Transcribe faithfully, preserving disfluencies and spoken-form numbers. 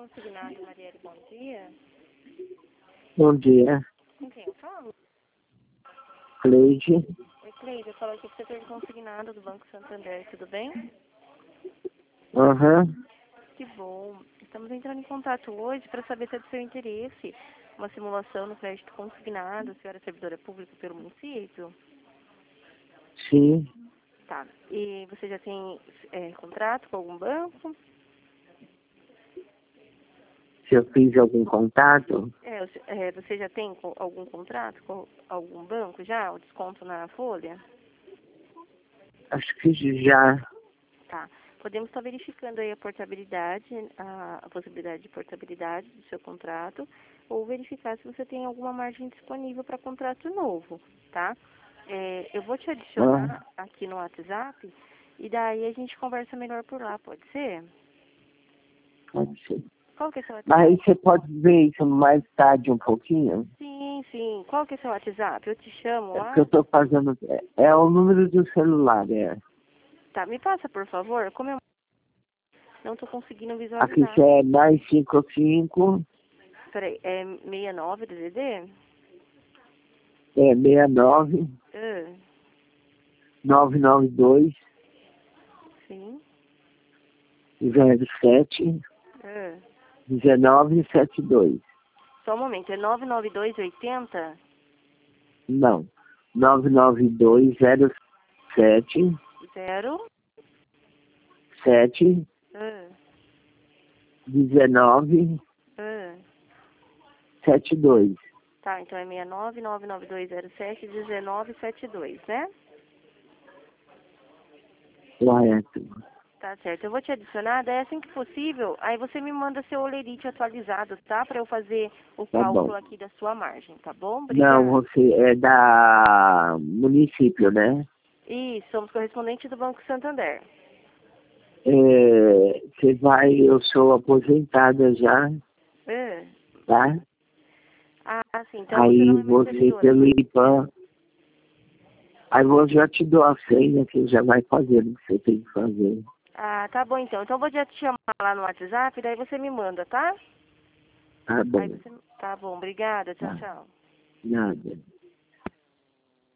Consignado, Marielle, bom dia. Bom dia, Com quem eu falo? Cleide. Oi, Cleide, eu falo aqui pro setor de consignado do Banco Santander, tudo bem? Aham. Que bom. Estamos entrando em contato hoje para saber se é do seu interesse uma simulação no crédito consignado, a senhora é servidora pública pelo município? Sim. Tá. E você já tem é, contrato com algum banco? Se eu fiz algum contato, É, o se- é, você já tem co- algum contrato com algum banco já? O desconto na folha? acho que já. Tá. Podemos estar verificando aí a portabilidade, a, a possibilidade de portabilidade do seu contrato, ou verificar se você tem alguma margem disponível para contrato novo, tá? É, eu vou te adicionar Ah, aqui no WhatsApp e daí a gente conversa melhor por lá, pode ser? pode ser. Qual que é seu WhatsApp? Mas aí você pode ver isso mais tarde um pouquinho? Sim, sim. Qual que é seu WhatsApp? Eu te chamo É porque lá. eu tô fazendo. É, é o número do celular, é. Tá, me passa, por favor. Como eu não estou conseguindo Aqui visualizar. você é mais cinco cinco, Peraí, é sessenta e nove D D D? é seis nove, Ah, nove nove dois, sim. zero sete, Ah. nove sete dois. Só um momento, é nove nove dois oitenta Não. nove nove dois zero sete, zero sete, ah, dezenove, ah. sete dois. Tá, então é sessenta e nove nove nove dois zero sete um nove sete dois, né? Correto. Tá certo, eu vou te adicionar, daí assim que possível, aí você me manda seu olerite atualizado, tá? Pra eu fazer o Tá bom. cálculo aqui da sua margem, tá bom? Não, Obrigada. você é da município, né? Isso, somos correspondentes do Banco Santander. É, você vai, eu sou aposentada já, Ah, tá? ah, sim, então você Aí não é mais você servidora. pelo IPAM, aí eu já te dou a senha que já vai fazer o que você tem que fazer. Ah, tá bom então. Então eu vou já te chamar lá no WhatsApp, daí você me manda, tá? Tá Aí bom, você... Tá bom, obrigada. Tchau, tá? tchau. Nada.